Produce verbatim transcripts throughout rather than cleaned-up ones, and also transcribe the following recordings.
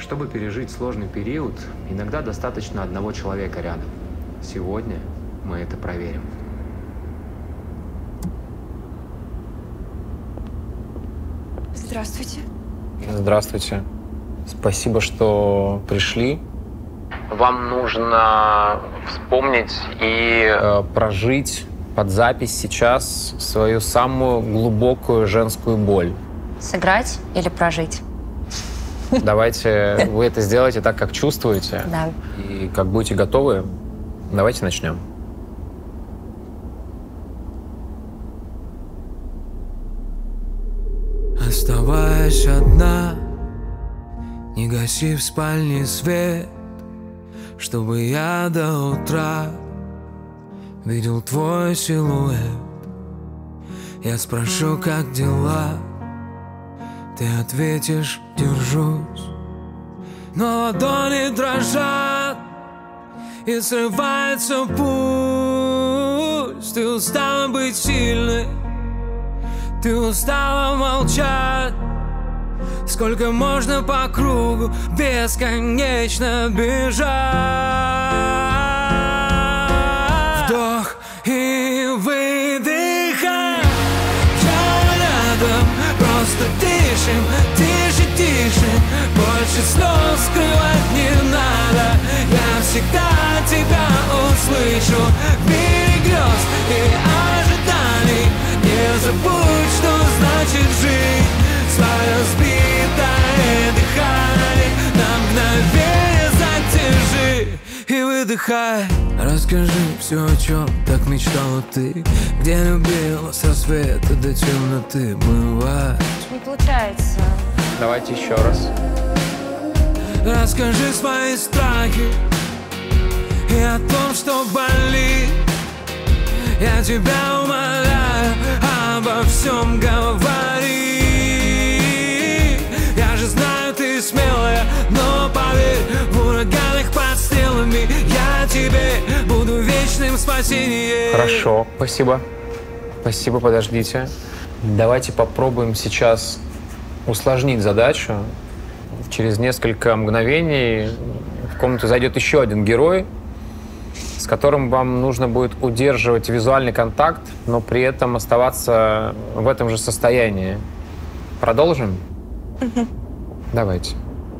Чтобы пережить сложный период, иногда достаточно одного человека рядом. Сегодня мы это проверим. Здравствуйте. Здравствуйте. Спасибо, что пришли. Вам нужно вспомнить и э, прожить под запись сейчас свою самую глубокую женскую боль. Сыграть или прожить? Давайте вы это сделаете так, как чувствуете. Да. И как будете готовы, давайте начнем. Оставаясь одна, не гаси в спальне свет, чтобы я до утра видел твой силуэт. Я спрошу, как дела, ты ответишь, держусь. Но ладони дрожат и срывается пульс. Ты устала быть сильной, ты устала молчать. Сколько можно по кругу бесконечно бежать? Вдох и выдыхай. Я рядом, просто дышим, тише, тише. Больше слез скрывать не надо. Я всегда тебя услышу. В мире грез и ожиданий. Не забудь, что значит жить. Свое сбитое дыхание на мгновение затяжи и выдыхай. Расскажи все, о чем так мечтала ты, где любила с рассвета до темноты бывать. Не получается. Давайте еще раз. Расскажи свои страхи и о том, что болит. Я тебя умоляю, обо всем говори. Я же знаю, ты смелая, но поверь, в ураганах под стрелами я тебе буду вечным спасением. Хорошо, спасибо. Спасибо, подождите. Давайте попробуем сейчас усложнить задачу. Через несколько мгновений в комнату зайдет еще один герой, с которым вам нужно будет удерживать визуальный контакт, но при этом оставаться в этом же состоянии. Продолжим? Угу. Давайте.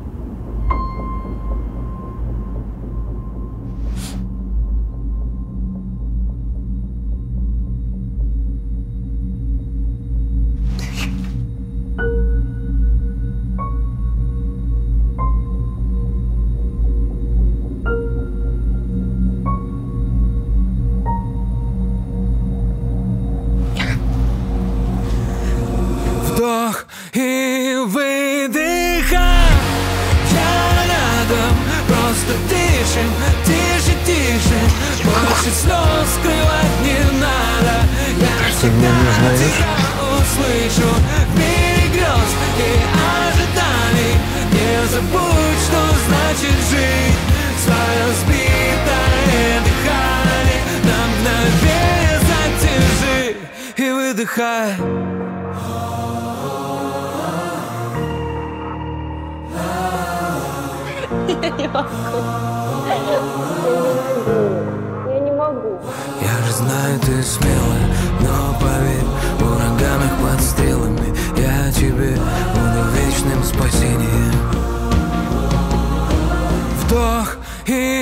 Вдох и выдыхай. Я рядом, просто дышим, тише, тише. Больше слез скрывать не надо. Я всегда тебя услышу. В мире грез и ожиданий. Не забудь, что значит жить. Свое сбитое дыхание на мгновение затяжи и выдыхай. Я не могу. Я не могу. Я же знаю, ты смелая, но поверь, в ураганах под стрелами я тебе буду вечным спасением. Вдох и